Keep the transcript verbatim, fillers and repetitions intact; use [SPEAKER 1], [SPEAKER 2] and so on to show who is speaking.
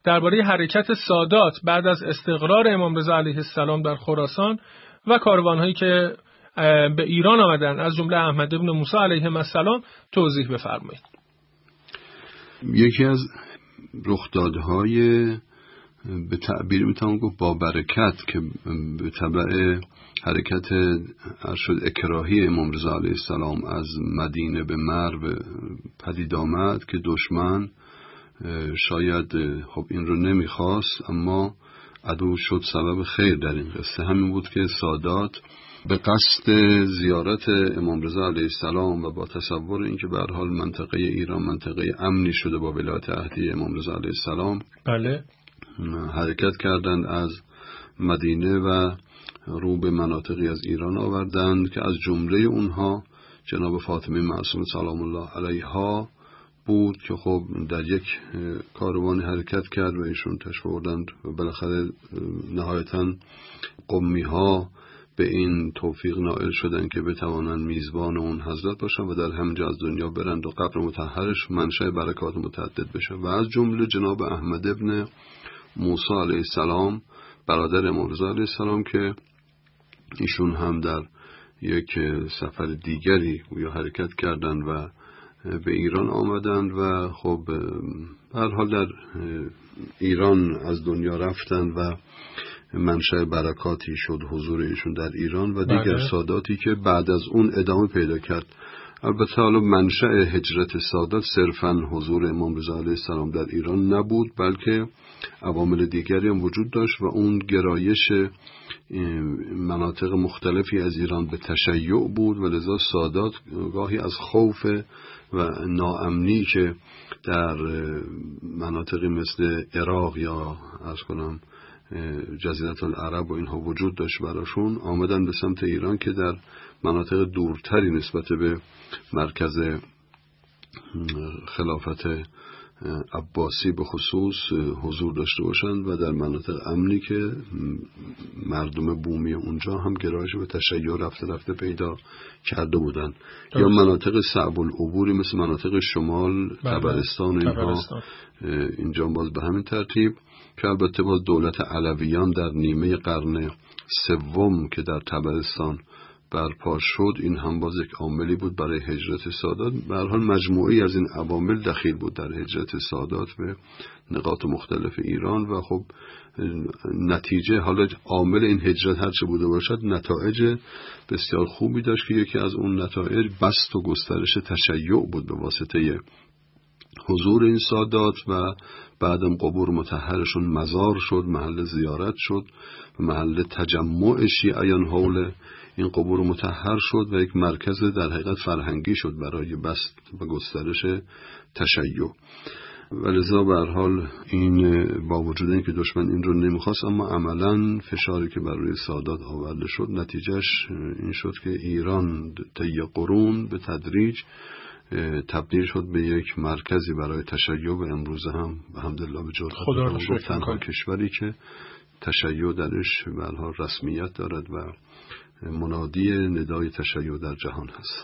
[SPEAKER 1] درباره حرکت سادات بعد از استقرار امام رضا علیه السلام در خراسان و کاروان‌هایی که به ایران آمدن از جمله احمد ابن موسی علیه السلام توضیح بفرمایید.
[SPEAKER 2] یکی از رخدادهای به تعبیر میتونم گفت با برکت که به تبع حرکت ارشد اکراهی امام رضا علیه السلام از مدینه به مرو پدید آمد که دشمن شاید خب این رو نمیخواست، اما عدو شد سبب خیر در این قصه. همین بود که سادات به قصد زیارت امام رضا علیه السلام و با تصور اینکه به هر حال منطقه ایران منطقه امنی شده با ولایت عهدی امام رضا علیه السلام،
[SPEAKER 1] بله،
[SPEAKER 2] حرکت کردند از مدینه و رو به مناطقی از ایران آوردند که از جمله اونها جناب فاطمه معصومه سلام الله علیها بود که خب در یک کاروان حرکت کرد و ایشون تشریف بردند و بالاخره نهایتاً قمی ها به این توفیق نائل شدند که بتوانند میزبان اون حضرت باشن و در همینجا از دنیا برند و قبر مطهرش منشأ برکات متعدد بشه. و از جمله جناب احمد ابن موسی علیه السلام برادر امام رضا علیه السلام که ایشون هم در یک سفر دیگری یا حرکت کردند و به ایران آمدند و خب به هر حال در ایران از دنیا رفتند و منشأ برکاتی شد حضور ایشون در ایران و دیگر بله. ساداتی که بعد از اون ادامه پیدا کرد. البته حالا منشأ هجرت سادات صرفاً حضور امام رضا علیه السلام در ایران نبود، بلکه عوامل دیگری هم وجود داشت و اون گرایش مناطق مختلفی از ایران به تشیع بود و لذا سادات گاهی از خوف و ناامنی که در مناطقی مثل عراق یا عرض کنم جزیره العرب و اینها وجود داشت براشون، آمدن به سمت ایران که در مناطق دورتری نسبت به مرکز خلافت عباسی به خصوص حضور داشته باشند و در مناطق امنی که مردم بومی اونجا هم گرایش به تشیع رفته رفته پیدا کرده بودند. یا مناطق صعب العبوری مثل مناطق شمال تبرستان و اینها اینجا باز به همین ترتیب که البته باز دولت علویان در نیمه قرن سوم که در تبرستان برپا شد، این هم باز یک عاملی بود برای هجرت سادات. به هر حال مجموعی از این عوامل دخیل بود در هجرت سادات به نقاط مختلف ایران و خب نتیجه حالا عامل این هجرت هر چه بوده باشد نتایج بسیار خوبی داشت که یکی از اون نتایج بسط و گسترش تشیع بود به واسطه حضور این سادات و بعدم قبور مطهرشون مزار شد، محل زیارت شد و محل تجمع شیعیان حول این قبور مطهر شد و یک مرکز در حقیقت فرهنگی شد برای بسط و گسترش تشیع. ولذا به هر حال این با وجود اینکه دشمن این رو نمیخواست، اما عملاً فشاری که بر روی سادات آورده شد نتیجهش این شد که ایران طی قرون به تدریج تبدیل شد به یک مرکزی برای تشیع و امروزه هم الحمدلله به جرأت خدا تنها کشوری که تشیع درش به هر حال رسمیت دارد و منادی ندای تشیع در جهان هست.